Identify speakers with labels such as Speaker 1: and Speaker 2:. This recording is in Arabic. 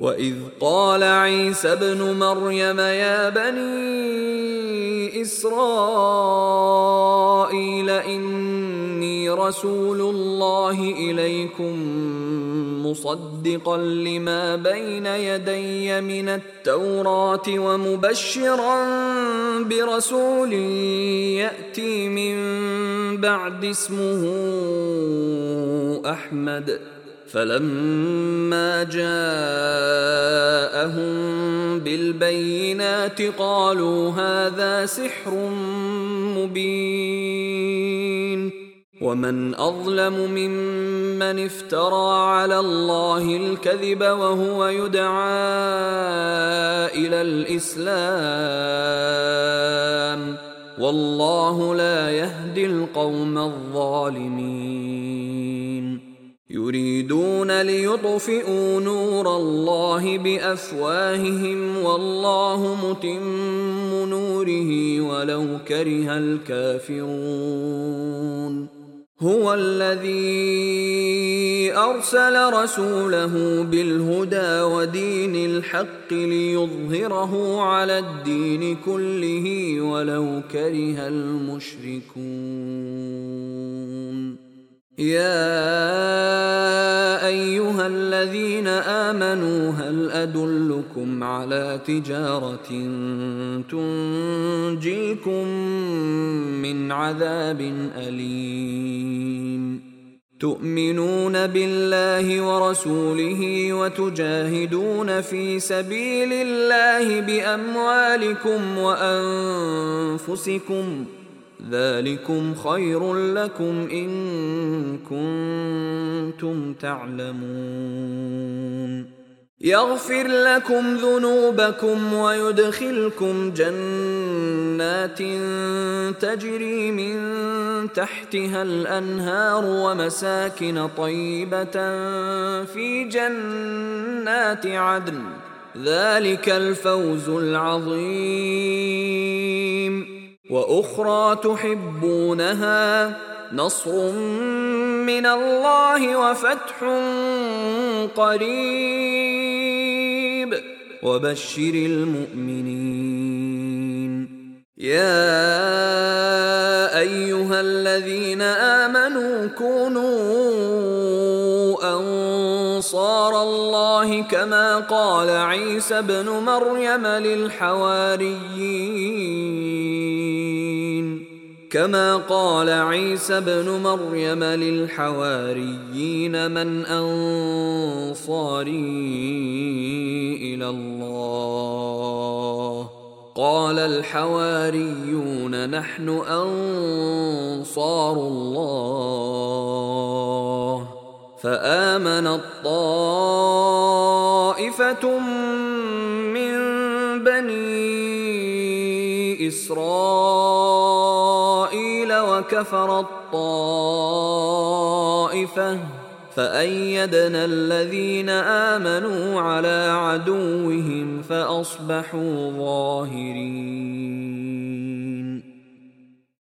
Speaker 1: وإذ قال عيسى ابن مريم يا بني إسرائيل إني رسول الله إليكم مصدقا لما بين يدي من التوراة ومبشرا برسول يأتي من بعد اسمه أحمد فلما جاءهم بالبينات قالوا هذا سحر مبين ومن أظلم ممن افترى على الله الكذب وهو يدعى إلى الإسلام والله لا يهدي القوم الظالمين يريدون ليطفئوا نور الله بأفواههم والله متم نوره ولو كره الكافرون هو الذي أرسل رسوله بالهدى ودين الحق ليظهره على الدين كله ولو كره المشركون يا أيها الذين آمنوا هل أدلكم على تجارة تنجيكم من عذاب أليم تؤمنون بالله ورسوله وتجاهدون في سبيل الله بأموالكم وأنفسكم ذلكم خير لكم إن كنتم تعلمون يغفر لكم ذنوبكم ويدخلكم جنات تجري من تحتها الأنهار ومساكن طيبة في جنات عدن ذلك الفوز العظيم وأخرى تحبونها نصر من الله وفتح قريب وبشر المؤمنين يا أيها الذين آمنوا كونوا أنصار الله كما قال عيسى ابن مريم للحواريين من أنصاري إلى الله قال الحواريون نحن أنصار الله فآمنت طائفة من بني إسرائيل وكفرت طائفة فأيدنا الذين آمنوا على عدوهم فأصبحوا ظاهرين